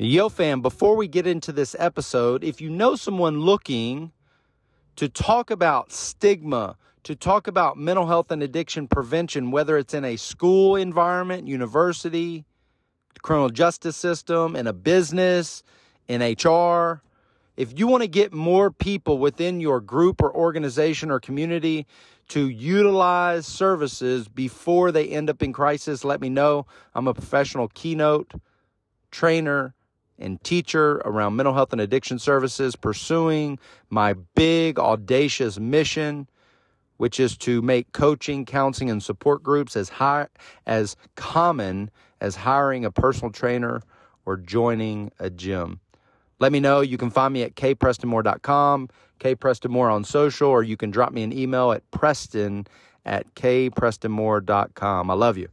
Yo fam, before we get into this episode, if you know someone looking to talk about stigma, to talk about mental health and addiction prevention, whether it's in a school environment, university, criminal justice system, in a business, in HR, if you want to get more people within your group or organization or community to utilize services before they end up in crisis, let me know. I'm a professional keynote trainer and teacher around mental health and addiction services, pursuing my big, audacious mission, which is to make coaching, counseling, and support groups as common as hiring a personal trainer or joining a gym. Let me know. You can find me at kprestonmoore.com, kprestonmoore on social, or you can drop me an email at preston@kprestonmoore.com. I love you.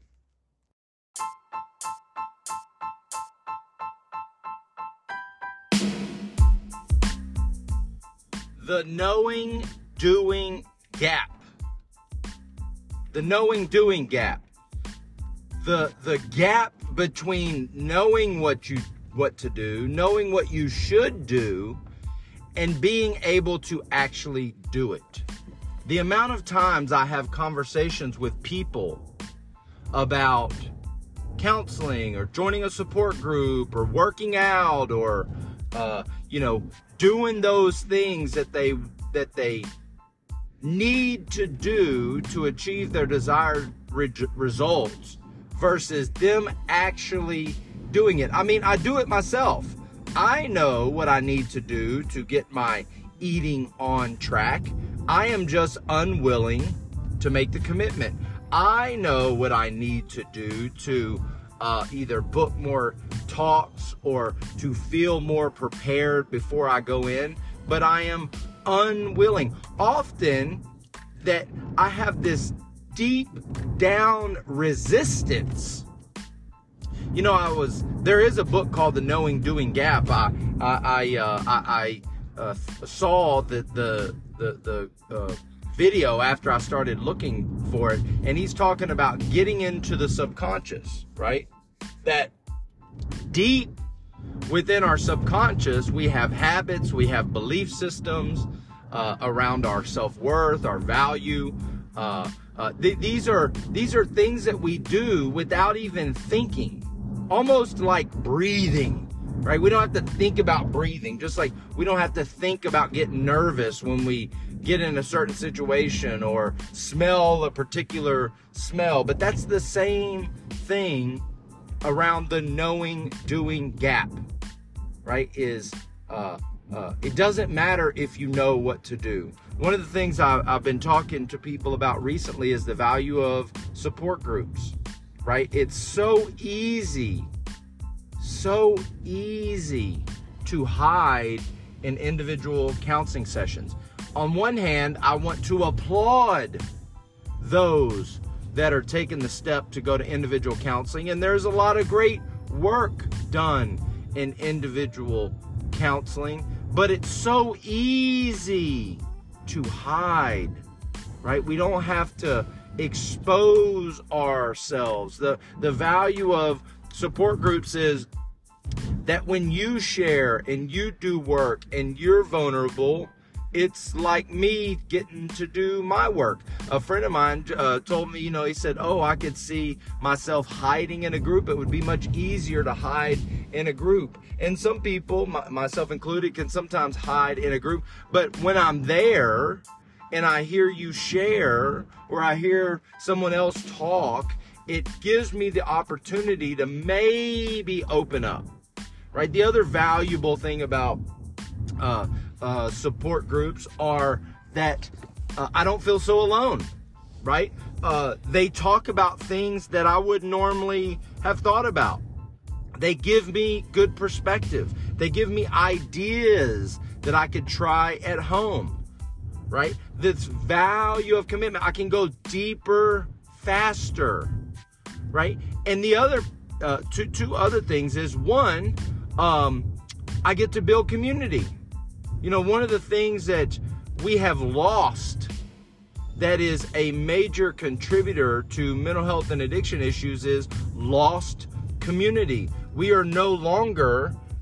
The knowing-doing gap. The knowing-doing gap. The gap between knowing what to do, knowing what you should do, and being able to actually do it. The amount of times I have conversations with people about counseling or joining a support group or working out or doing those things that they need to do to achieve their desired results versus them actually doing it. I mean, I do it myself. I know what I need to do to get my eating on track. I am just unwilling to make the commitment. I know what I need to do to either book more talks or to feel more prepared before I go in, but I am unwilling. Often that I have this deep down resistance. You know, there is a book called The Knowing Doing Gap. I saw the video after I started looking for it, and he's talking about getting into the subconscious, right? That deep within our subconscious, we have habits, we have belief systems around our self-worth, our value. These are things that we do without even thinking, almost like breathing. Right? We don't have to think about breathing, just like we don't have to think about getting nervous when we get in a certain situation or smell a particular smell. But that's the same thing around the knowing-doing gap, right? It doesn't matter if you know what to do. One of the things I've been talking to people about recently is the value of support groups, right? It's so easy to hide in individual counseling sessions. On one hand, I want to applaud those that are taking the step to go to individual counseling, and there's a lot of great work done in individual counseling, but it's so easy to hide, right? We don't have to expose ourselves. The value of support groups is that when you share and you do work and you're vulnerable, it's like me getting to do my work. A friend of mine told me, he said, I could see myself hiding in a group. It would be much easier to hide in a group. And some people, myself included, can sometimes hide in a group. But when I'm there and I hear you share or I hear someone else talk, it gives me the opportunity to maybe open up, right? The other valuable thing about support groups are that I don't feel so alone, right? They talk about things that I would normally have thought about. They give me good perspective. They give me ideas that I could try at home, right? This value of commitment. I can go deeper, faster, right? And the other two other things is, one, I get to build community. One of the things that we have lost that is a major contributor to mental health and addiction issues is lost community. We are no longer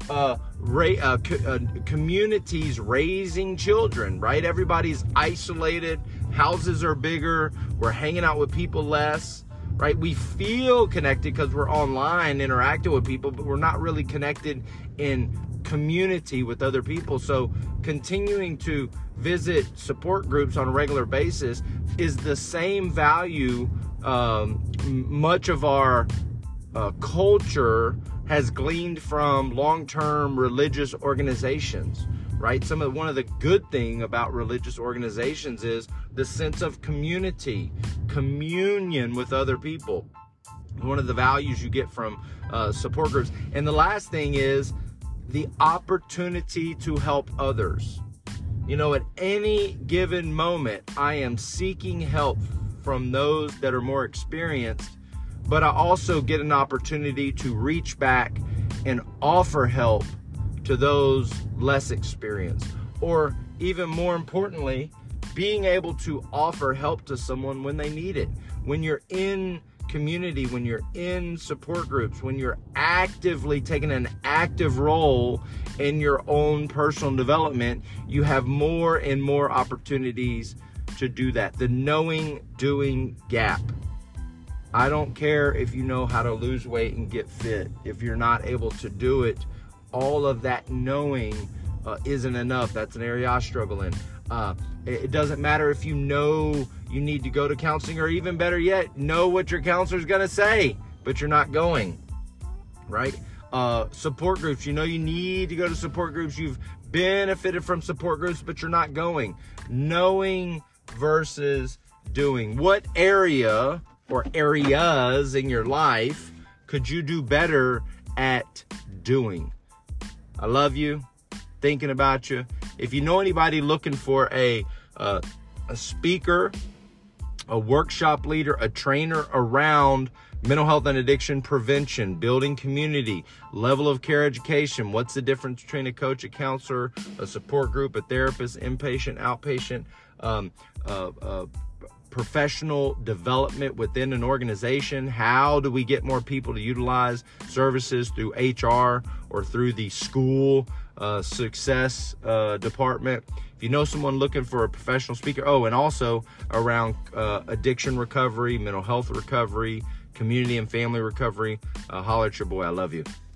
communities raising children, right? Everybody's isolated. Houses are bigger. We're hanging out with people less, right? We feel connected because we're online interacting with people, but we're not really connected in community with other people. So continuing to visit support groups on a regular basis is the same value. Much of our culture has gleaned from long-term religious organizations, right? One of the good thing about religious organizations is the sense of community, communion with other people. One of the values you get from support groups. And the last thing is the opportunity to help others. You know, at any given moment, I am seeking help from those that are more experienced, but I also get an opportunity to reach back and offer help to those less experienced. Or even more importantly, being able to offer help to someone when they need it. When you're in community, when you're in support groups, when you're actively taking an active role in your own personal development, you have more and more opportunities to do that. The knowing doing gap. I don't care if you know how to lose weight and get fit. If you're not able to do it, all of that knowing isn't enough. That's an area I struggle in. It doesn't matter if you know you need to go to counseling, or even better yet, know what your counselor's gonna say, but you're not going, right? Support groups, you know you need to go to support groups. You've benefited from support groups, but you're not going. Knowing versus doing. What area or areas in your life could you do better at doing? I love you, thinking about you. If you know anybody looking for a speaker, a workshop leader, a trainer around mental health and addiction prevention, building community, level of care education, what's the difference between a coach, a counselor, a support group, a therapist, inpatient, outpatient, professional development within an organization. How do we get more people to utilize services through HR or through the school success department? If you know someone looking for a professional speaker, and also around addiction recovery, mental health recovery, community and family recovery, holler at your boy. I love you.